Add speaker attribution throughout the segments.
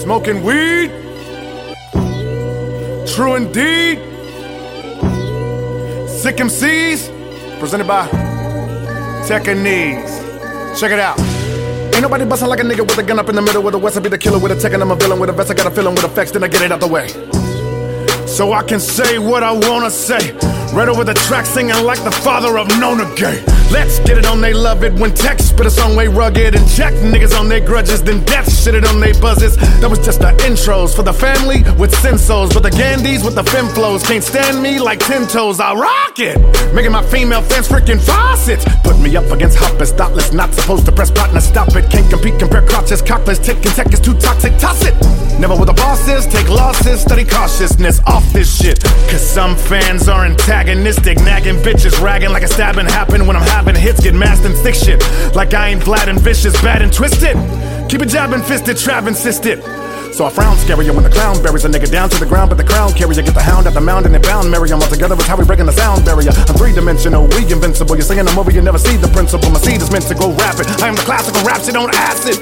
Speaker 1: Smoking weed, true indeed. Sick MCs, presented by Techniques. Check it out. Ain't nobody bustin' like a nigga with a gun up in the middle with a West. I be the killer with a tech and I'm a villain with a vest. I got a feeling with effects, then I get it out the way. So I can say what I wanna say. Right over the track singing like the father of Nona Gay. Let's get it on, they love it when tech spit a song way rugged and jack niggas on their grudges, then death shit it on they buzzes. That was just the intros for the family with sensos, but the Gandhis with the fem flows can't stand me like 10 toes. I rock it, making my female fans freaking faucets. Put me up against hoppers, thoughtless, not supposed to press button to stop it. Can't compete, compare crotches, cockless, taking tech is too toxic, toss it. Never with the bosses, take losses, study cautiousness off this shit. Cause some fans are antagonistic, nagging bitches, ragging like a stabbing happened when I'm having hits, get masked and thick shit. Like I ain't Vlad and vicious, bad and twisted. Keep it jabbing, fisted, trap insisted. So I frown scarier when the clown buries a nigga down to the ground, but the crown carrier get the hound at the mound and they bound marry them all together. It's how we breaking the sound barrier. I'm three-dimensional, we invincible. You're singing a movie, you never see the principle. My seed is meant to go rapid. I am the classical rap shit on acid.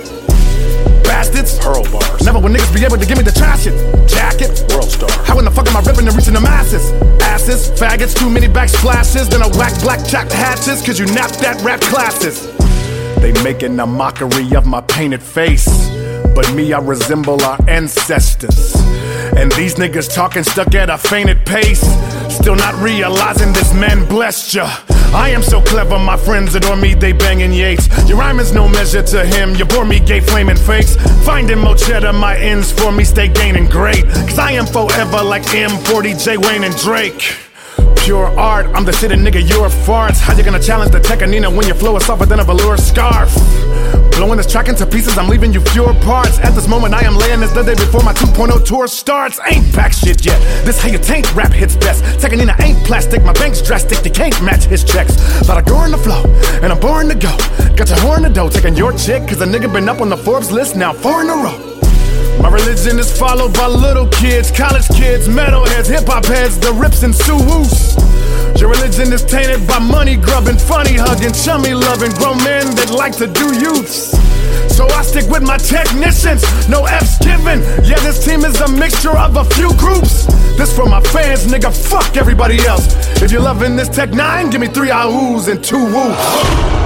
Speaker 1: Bastards, Pearl bars. Never will niggas be able to give me the trash shit. Jacket, World Star. How in the fuck am I ripping and reaching the masses? Asses, faggots, too many backsplashes. Then I whack black jack hatches, cause you napped that rap classes. They making a mockery of my painted face, but me, I resemble our ancestors. And these niggas talking stuck at a fainted pace, still not realizing this man blessed ya. I am so clever, my friends adore me, they banging Yates. Your rhyme is no measure to him, you bore me gay flaming fakes. Finding more cheddar, my ends for me stay gaining great. Cause I am forever like M40, J. Wayne and Drake. Pure art, I'm the shit a nigga, you're farts. How you gonna challenge the Tekanina when your flow is softer than a velour scarf? Blowing this track into pieces, I'm leaving you fewer parts. At this moment, I am laying this the day before my 2.0 tour starts. Ain't pack shit yet, this how you tank rap hits best. Tekanina ain't plastic, my bank's drastic, you can't match his checks. Lot of gore in the flow, and I'm boring to go. Got your whore in the dough, taking your chick, cause a nigga been up on the Forbes list now 4 in a row. My religion is followed by little kids, college kids, metalheads, hip-hop heads, the rips and Suwoos. Your religion is tainted by money grubbing, funny hugging, chummy loving, grown men that like to do youths. So I stick with my technicians, no F's given. Yeah, this team is a mixture of a few groups. This for my fans, nigga, fuck everybody else. If you're loving this Tech 9, give me 3 ahus and 2 woos.